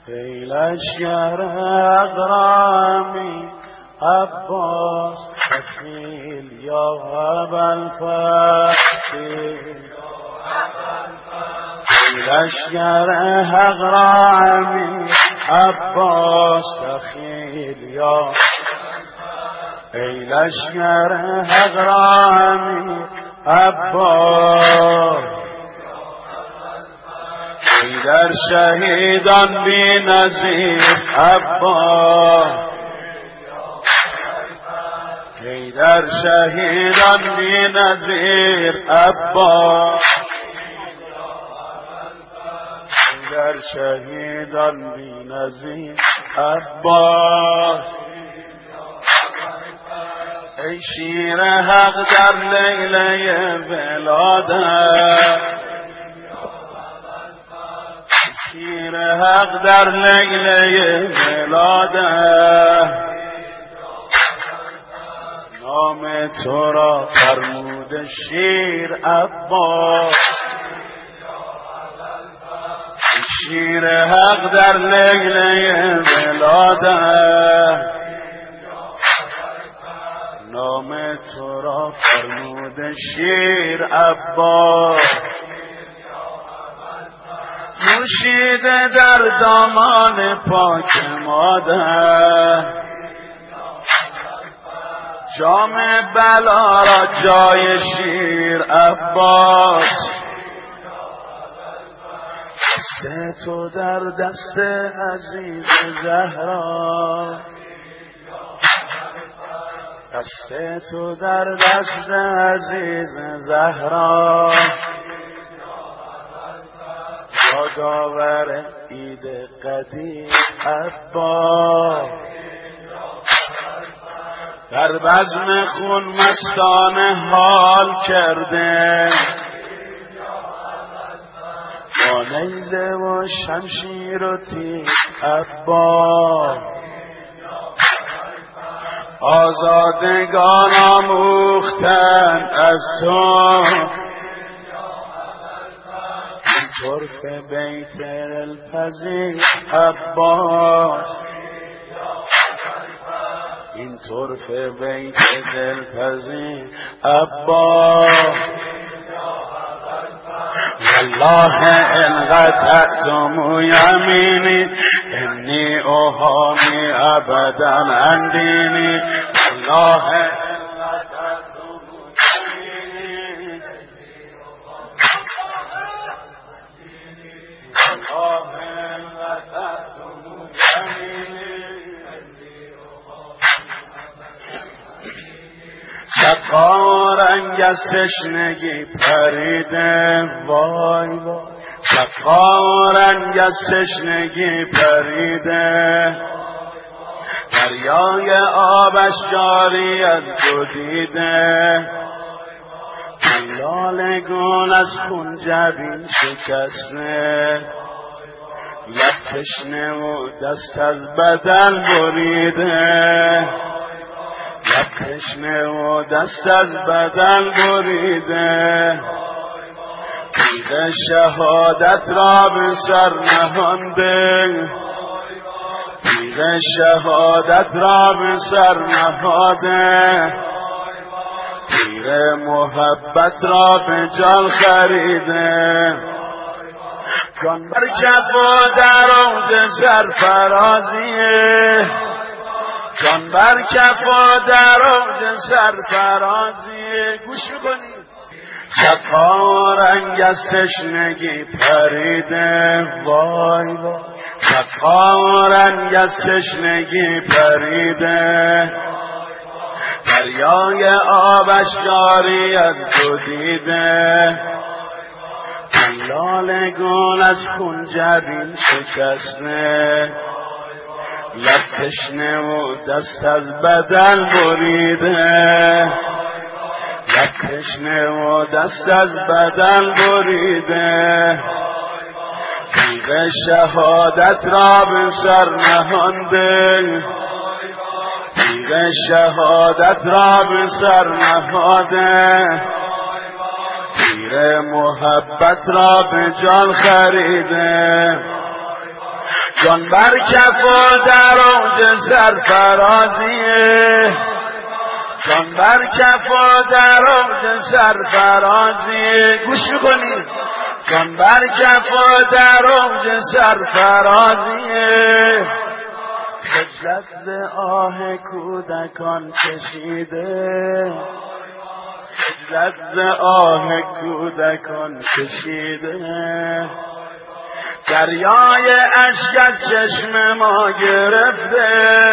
ای لشکر اقرامی عباس خیل یا ابوالفتح لشکر اقرامی عباس خیل یا ای لشکر اقرامی عباس ای در شهیدان بی نظیر عباس ای در شهیدان بی نظیر عباس ای در شهیدان بی نظیر عباس ای شیر حق در لیله ولادت شیر حق در لیله ولادت نام تو را فرمود شیر عباس شیر حق در لیله ولادت نام تو را فرمود شیر عباس نوشیده در دامان پاک مادر جام بلا را جای شیر عباس دست تو در دست عزیز زهرا دست تو در دست عزیز زهرا یادآور عید قدیم عباس در بزم خون مستانه حال کرده با نیزه و شمشیر و تیغ عباس آزادگان آموختن از تو طرف بیت الپذیر عباس این طرف بیت الپذیر عباس والله ان قطعتم یمینی انی اوهامی ابدا عن دینی والله شقا رنگ از تشنگی پریده وای وای شقا رنگ از تشنگی پریده دریای آبش جاری از تو دیده لال گون از خون جبین شکسته لب تشنه و دست از بدن بریده لب تشنه و دست از بدن بریده تیغ شهادت را به سر نهانده تیغ شهادت را به سر نهاده تیغ محبت را به جان خریده جان بر کف و در اوج سرفرازیه جان بر کف و در اوج سرفرازیه گوش میکنی شقا رنگ از تشنگی پریده وای وای شقا رنگ از تشنگی پریده دریای آبش جاری از تو دیده لال گون از خون جبین شکسته لب تشنه و دست از بدن بریده لب تشنه و دست از بدن بریده تیغ شهادت را به سر نهانده تیغ شهادت را به سر نهاده تیر محبت را به جان خریده جان بر کف و در اوج سرفرازیه، جان بر کف و در اوج سرفرازیه. گوش میکنی؟ جان بر کف و در اوج سرفرازیه، خجلت ز آه کودکان کشیده، خجلت ز آه کودکان کشیده. دریای اشک از چشم ما گرفته،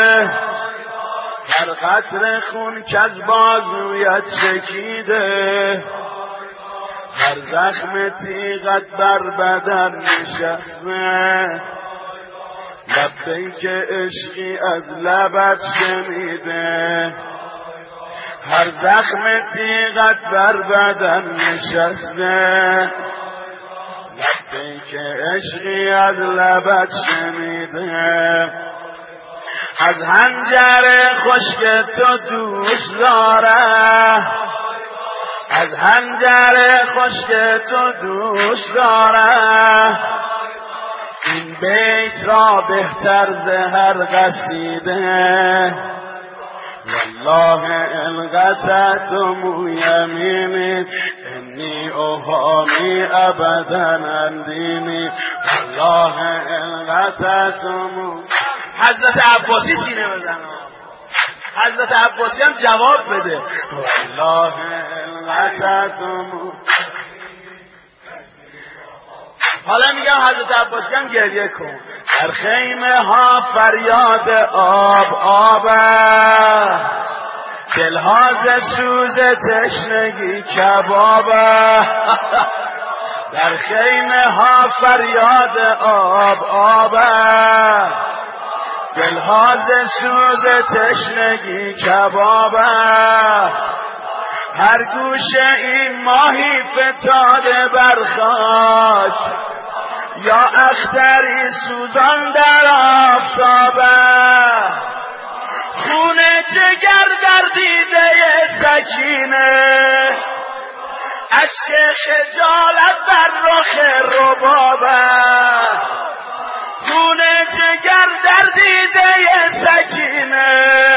هر قطره خون که از بازویت چکیده، هر زخم تیغت بر بدن نشسته، لبیک عشقی از لبت شنیده، هر زخم تیغت بر بدن نشسته، لبیک عشقی از لبت شنیده. از حنجر خشک تو دوست داره، از حنجر خشک تو دوست داره، این بیت را بهتر ز هر قصیده. والله القطعتم یمینی انی اوهامی ابدا عن دینی، والله القطعتم. حضرت عباسی سینه بزن، حضرت عباسی هم جواب بده. والله القطعتم. حالا میگم حضرت عباسی هم گریه کن. در خیمه ها فریاد آب آبه، دلها ز سوز تشنگی کبابه. در خیمه ها فریاد آب آبه، دلها ز سوز تشنگی کبابه. هر گوشه این ماهی فتاده بر خاک، یا اختری سوزان در آفتابه. خون جگر در دیده سکینه، اشک خجالت بر رخ ربابه. خون جگر در دیده سکینه،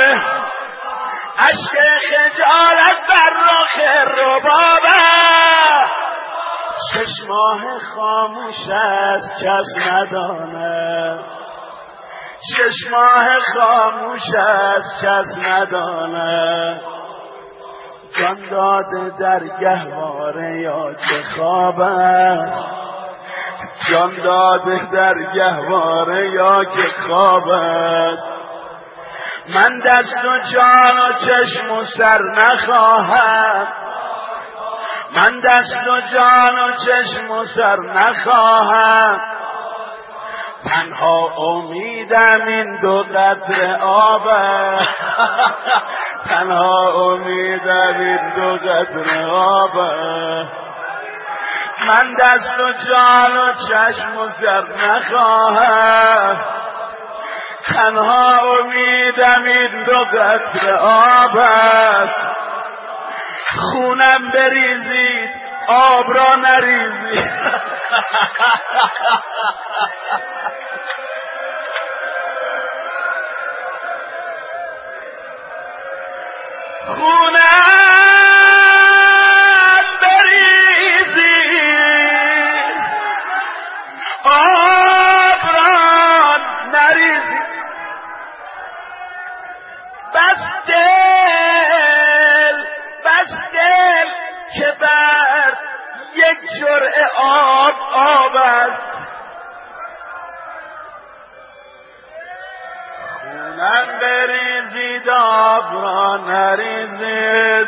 اشک خجالت بر رخ ربابه. 6 ماه خاموش است کس ندانه، 6 ماه خاموش است کس ندانه. جان داده در گهواره یا چه خواب است، جان داده در گهواره یا که خواب است. من دست و جان و چشم و سر نخواهم، من دست و جان و چشم و سر نخواهم. تنها امیدم این 2 قطره آبه، تنها امیدم این 2 قطره آبه. من دست و جان و چشم و سر نخواهم، تنها امیدم این 2 قطره آب است. خونم بریزید آب را نریزید. خونم بریزید آب را نریزید. بس دل که بر یک جرعه آب است. خونم بریزید آب را نریزید،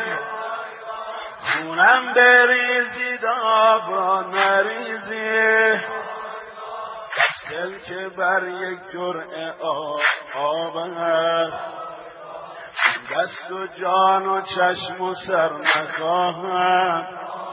خونم بریزید آب را نریزید. بس دل که بر یک جرعه آب است. دست و جان و چشم و سر نخواهم،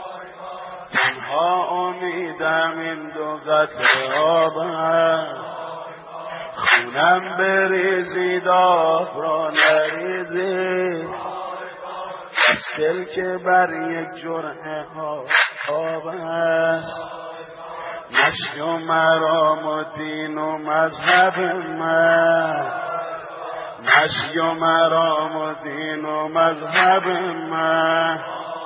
تنها امیدم این 2 قطره آب است. خونم بریزید آب را نریزید، بس دل که بر یک جرعه آب است. نشی و مرام و دین و مذهب من، نشی و مرام و دین و مذهب من،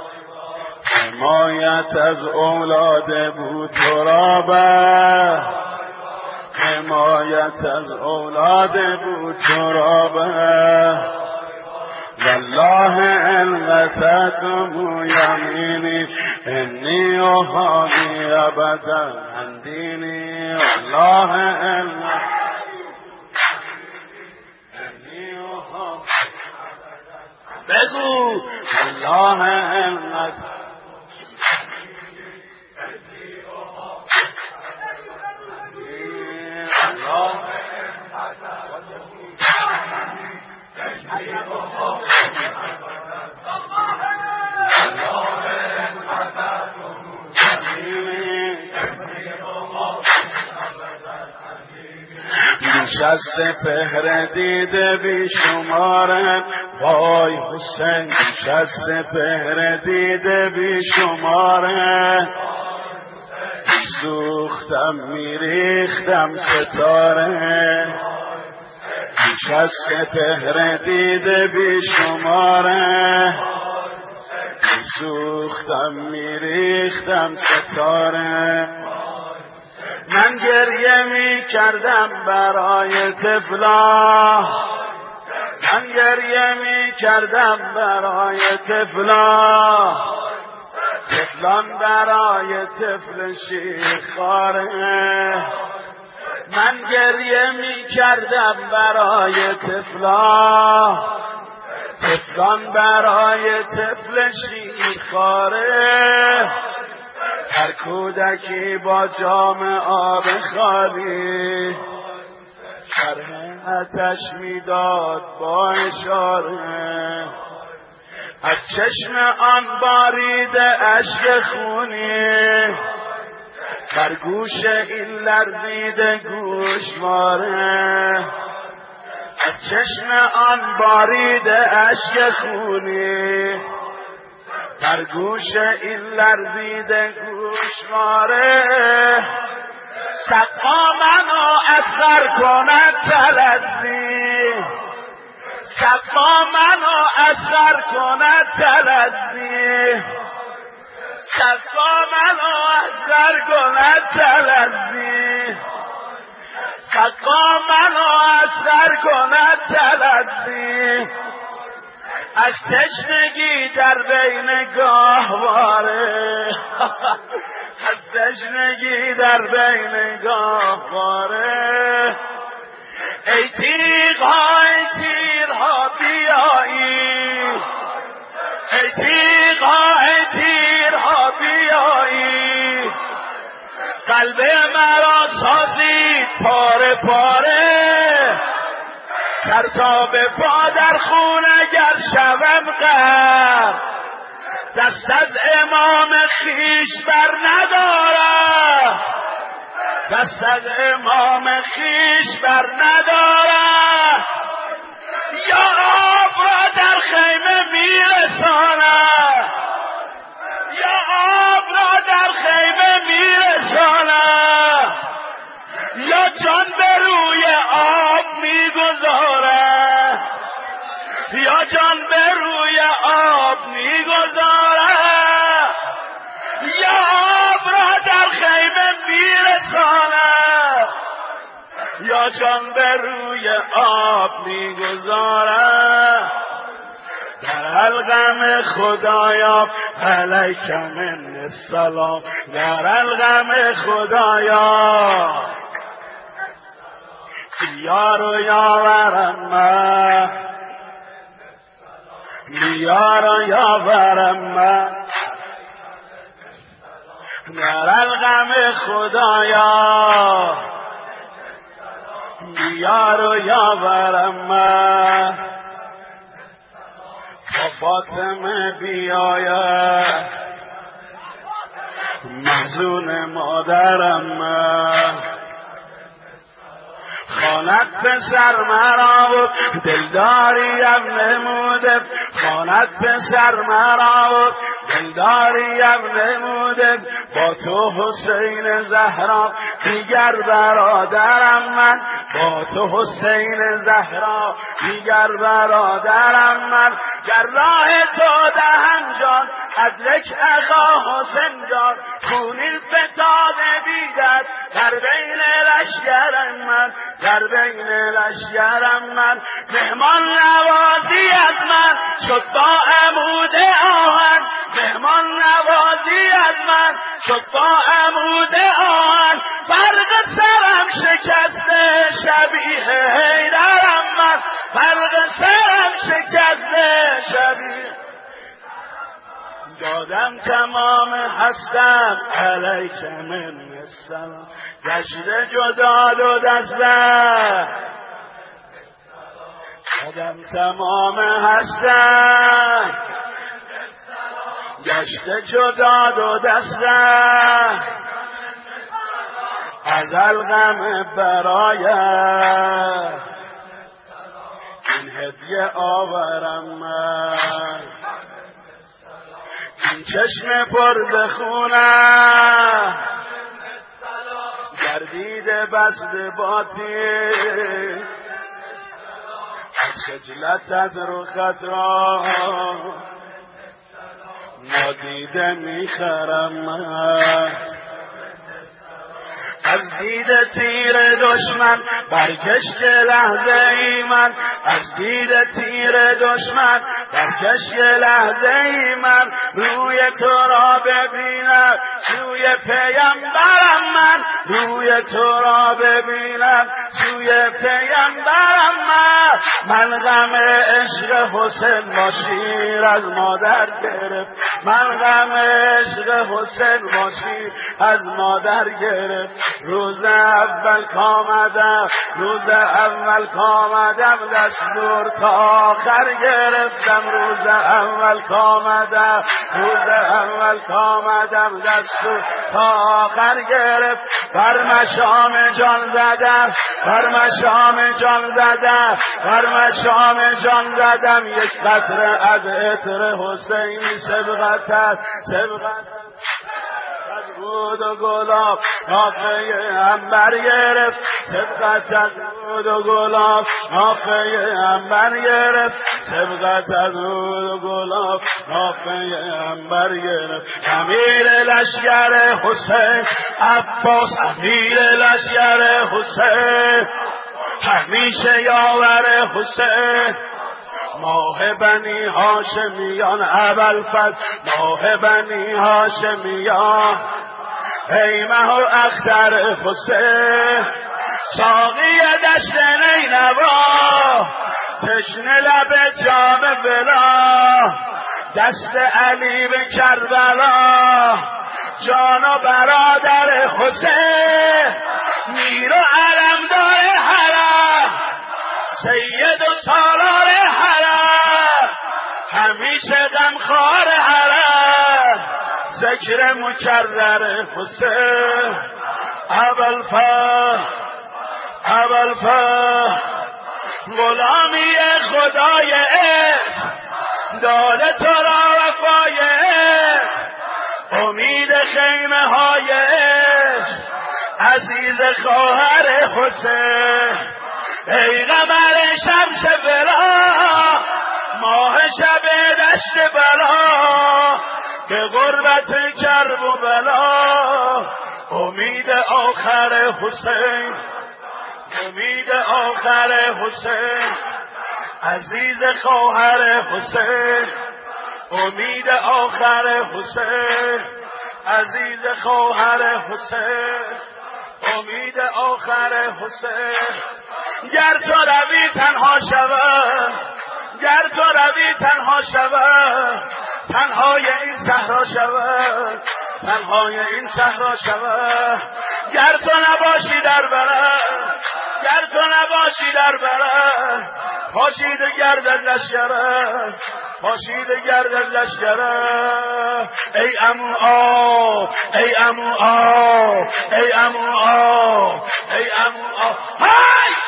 حمایت از اولاد بود ترابه، حمایت از اولاد بود ترابه، والله القتتم یمینی انی احامی ابدا عن دینی، والله انی احامی بگو والله القتتم از سپهر دیده بی شماره، وای حسین از سپهر دیده بی شماره، سوختم میریختم ستاره، از سپهر دیده بی شماره، سوختم میریختم ستاره، من گریه می کردم برای طفلا، من گریه می کردم برای طفلا، طفلان برای طفل شیخاره، من گریه می کردم برای طفلا، طفلان برای طفل شیخاره، هر کودکی با جام آب خالی شرح آتش میداد با اشاره، از چشم آن بارید اشک خونی، بر گوش این لرزیده گوشواره، از چشم آن بارید اشک خونی، در گوش این لرزیده گوشواره، سقا منو اصغر کند تلذی، سقا منو اصغر کند تلذی، سقا منو اصغر کند تلذی، سقا منو اصغر کند تلذی، از تشنگی در بین گاهواره، از تشنگی در بین گاهواره، ای تیغها ای تیرها بیایی، ای تیغها ای تیرها بیایی، قلب مرا سازید پاره پاره، سر تا به پا در خون اگر شوم غرق، دست از امام خیش بر ندارم، دست از امام خیش بر ندارم، یا آب را در خیمه میرسانم، یا آب را در خیمه میرسانم، یا جان به روی آب میگذارم، یا جان به روی آب میگذارم، یا آب را در خیمه میرسانم، یا جان به روی آب میگذارم، در الغم خدایا علیک من السلام، در الغم خدایا یار و یاورم من، یار و یاورم من، در الغم خدایا یار و یاورم من، تا فاطمه بیاید محزون مادرم من، خواند پسر مرا و دلداریم نموده خواند پسر مرا و دلداریم نموده با تو حسین زهرا دیگر برادرم من با تو حسین زهرا دیگر برادرم من در راه تو دهم جان ادرک اخا حسین جان خونین فتاد بیدد در بین لشکرم من در بین لشکرم من مهمان نوازی از من شد با عمود آهن مهمان نوازی از من شد با عمود آهن فرق سرم شکسته شبیه حیدرم من فرق سرم شکسته شبیه دادم تمام هستم علیک من السلام گشته جدا دو دسته دادم تمام هستم گشته جدا دو دسته ازل غم برای این هدیه آورم من این چشم پر بخونم گردیده بسته باطل از خجلت از رخت را نادیده میخرم من از دید تیر دشمن برکشت لحظه ای من از دید تیر دشمن برکشت لحظه ای من روی تو را ببینم سوی پیامبرم من روی تو را ببینم سوی پیامبرم من غم عشق حسین با شیر از مادر گرفت من غم عشق حسین با شیر از مادر گرفت روز اول کامدم روز اول کامدم دستور تا آخر گرفتم روز اول کامدم روز اول کامدم دستور تا آخر گرفت بر مشام جان زدم بر مشام جان زدم بر مشام جان زدم یک قطره از عطر حسینی سبقت است سبقت بود و گلاب نافه عنبر گرفت سبقت از بود و گلاب نافه عنبر گرفت سبقت از بود و گلاب نافه عنبر گرفت امیر لشکر حسین عباس امیر لشکر حسین همیشه یاور حسین ماه بنی هاشمیان ابوالفضل ماه بنی هاشمیان ای مه و اختر حسین ساقی دشت نینوا تشنه لب جام بلا دست علی به کربلا جان و برادر حسین میر و علمدار حرم سید و سالار حرم همیشه غمخوار حرم ذکر مکرر حسین ابوالفضل ابوالفضل غلامی خدای عشق داده تو را وفای امید خیمه های عشق عزیز خواهر حسین ای قمر شمس بلا ماه شب دشت بلا که غربت کرب و بلا امید آخر حسین امید آخر حسین عزیز خواهر حسین امید آخر حسین عزیز خواهر حسین امید آخر حسین گر تو روی تنها شود گر تو روی تنها شود تنهای این صحرا شود تنهای این صحرا شود گر تو نباشی در بلد گر تو نباشی در بلد پاشیده گردد لشکره پاشیده گردد لشکره ای عمو آ ای عمو آ ای عمو آ ای عمو آ های